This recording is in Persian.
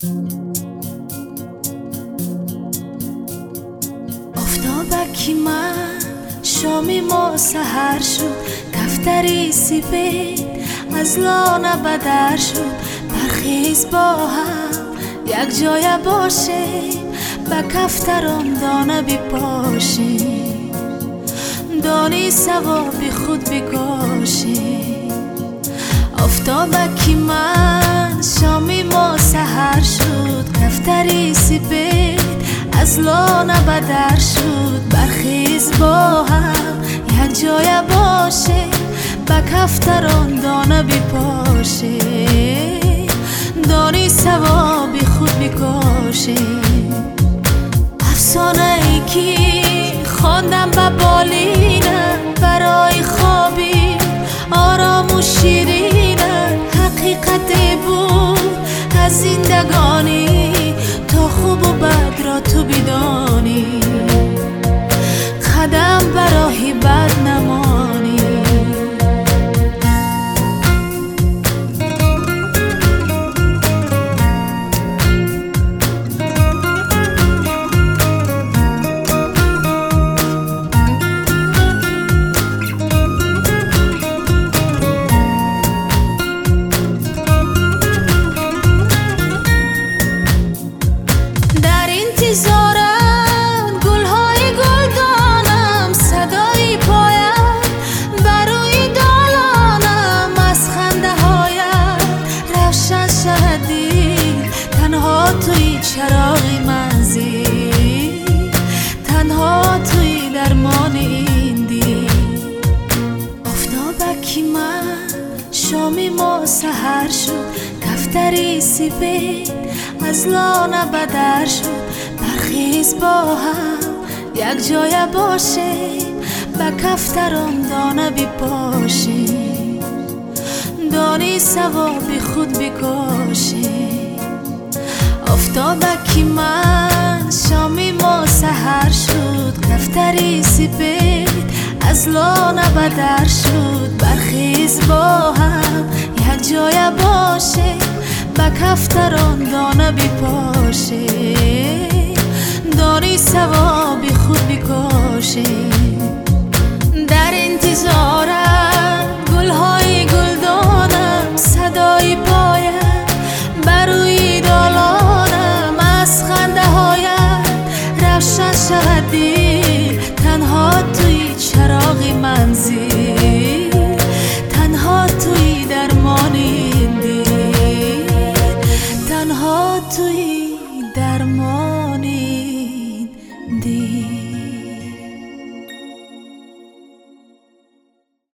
آفتابکی من شامی ما سحر شد، دفتری سیبید از لانه بدر شد. برخیز با هم یک جای باشیم، به کفتران دانه بپاشیم، دانی ثوابی خود بکاشیم. آفتابکی من شامی ما سحر شد، دفتری سیبید از لانه بدر شد. برخیز با هم یک جای باشه، به کفتران دانه بپاشه، دانی ثوابی خود بکاشه. افسانه ای که خواندم به بالینم، برای خوابی آرام و شیرینم. حقیقت بود از زندگانی، تا خوب و بد را تو بدانی، قدم برای بد نمانی. انتظارم گلهای گلدانم، صدای پایم بر روی دالانم. از خنده هایم روشن شدی، تنها توی چراغ منزل، تنها توی درمان این دل. آفتابکی من شامی ما سحر شد، دفتری سیبید از لانه بدر شد. برخیز با هم یک جای باشیم، به کفتران دانه بپاشیم، دانی ثوابی خود بکاشیم. آفتابکی من شامی ما سحر شد، دفتری سیبید از لانه بدر شد. برخیز با هم یک جای باشه، به کفتران دانه بپاشه، دانی ثوابی خود بکاشه. در انتظارم گلهای گلدانم، صدای پایم بر روی دالانم. از خنده هایم روشن شود دل، تنها توی چراغ منزل، تنها توی درمان این دل، تنها توی درمان.